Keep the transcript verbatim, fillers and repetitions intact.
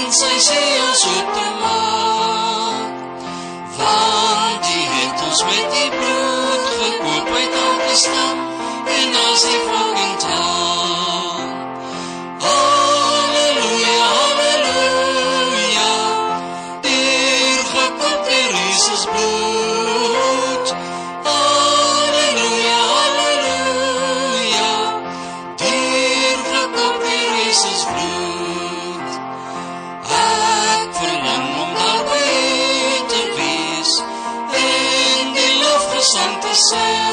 en sy seels oop te maak. Want die het ons met die bloed gekoop uit elke stam en as die volk en taal. Halleluja, halleluja, dier gekoop dier Jesus bloed. Halleluja, halleluja, dier gekoop dier Jesus bloed. Ek verlang om daarby te wees en die lofgesang te sing.